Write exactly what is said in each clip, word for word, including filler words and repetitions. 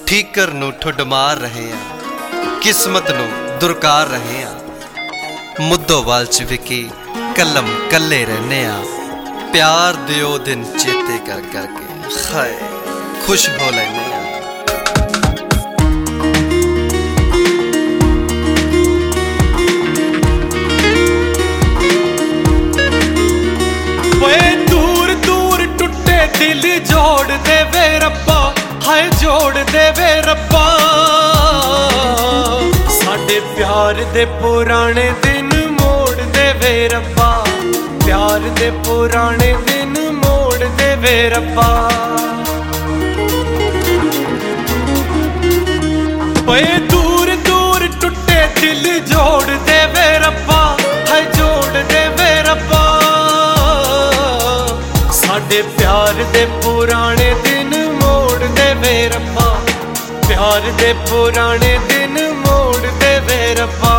ਠੀਕਰ ਨੂੰ ਠੁੱਡਮਾਰ ਰਹੇ ਆ, ਕਿਸਮਤ ਨੂੰ ਦੁਰਕਾਰ ਰਹੇ ਆ। ਮੁੱਦੋਵਾਲ ਚ ਵਿਕੀ ਕਲਮ ਕੱਲੇ ਰਹਿੰਦੇ ਆ, ਪਿਆਰ ਦਿਓ ਦਿਨ ਚੇਤੇ ਕਰ ਕਰਕੇ ਹਾਏ ਖੁਸ਼ ਹੋ ਲੈਂਦੇ ਆ। दिल जोड़ दे वे रब्बा, हाय जोड़ दे वे रब्बा, साडे प्यार दे पुराने दिन मोड़ दे वे रब्बा, प्यार दे पुराने दिन मोड़ दे वे रब्बा। ओए दूर दूर टुटे दिल जोड़ दे वे रब्बा, हाय जोड़ दे वे रब्बा, साडे प्यार दे पुराने दिन मोड़ दे वे रब्बा, प्यार दे पुराने दिन मोड़ दे वे रब्बा।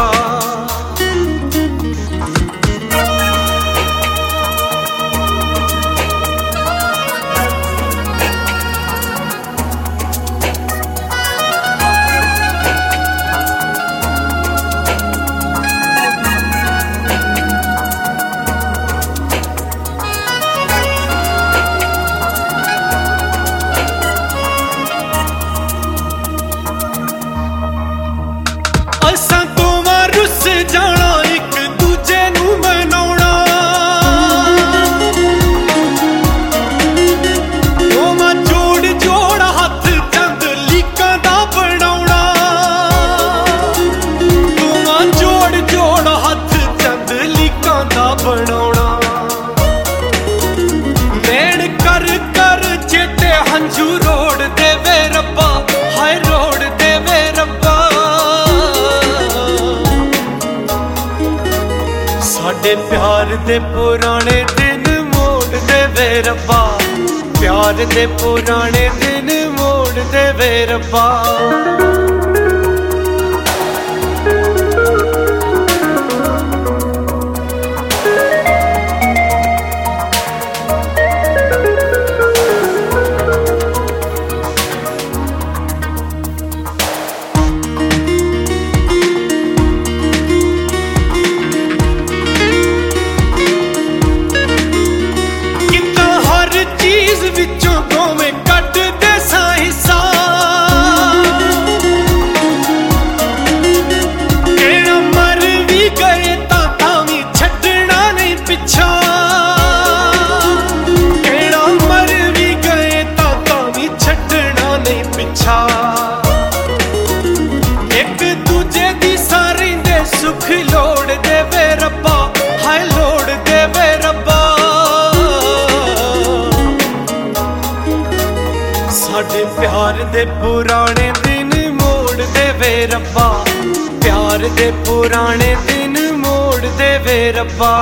साडे प्यार दे पुराने दिन मोड़ दे वे रब्बा, प्यार दे पुराने दिन मोड़ दे वे रब्बा। एक दूजे दी सारी दे सुख लोड़ दे वे रब्बा, हाय लोड़ दे वे रब्बा, साडे प्यार दे पुराने दिन मोड़ दे वे रब्बा, प्यार दे पुराने दिन मोड़ दे वे रब्बा।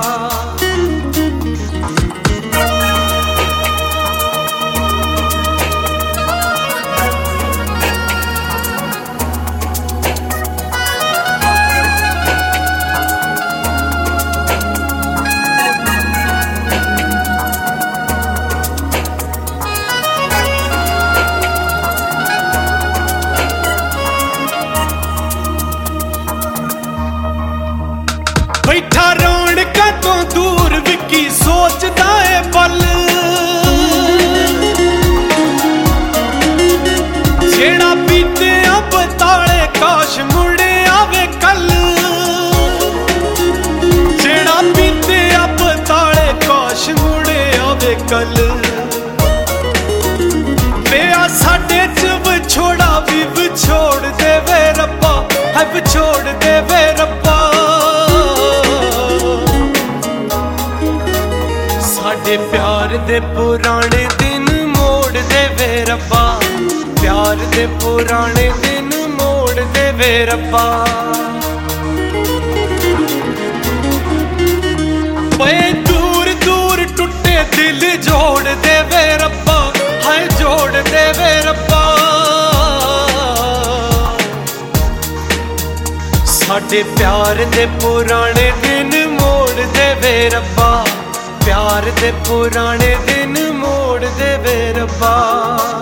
बैठा रौनका तो दूर विकी सोचदा है पल, जेड़ा बीते अब ताले काश मुड़े आवे कल, जेड़ा बीते अब ताले काश मुड़े आवे कल। बेआ साडे च विछोड़ा भी विछोड़ दे वे रब्बा, है विछोड़ दे वे रब्बा, साडे प्यार दे पुराने दिन मोड़ दे वे रब्बा, प्यार दे पुराने दिन मोड़ दे वे रब्बा। ओए दूर दूर टुटे दिल जोड़ दे वे रब्बा, हाय जोड़ दे वे रब्बा, साडे प्यार दे पुराने दिन मोड़ दे वे रब्बा, प्यार दे पुराने दिन मोड़ दे वे रब्बा।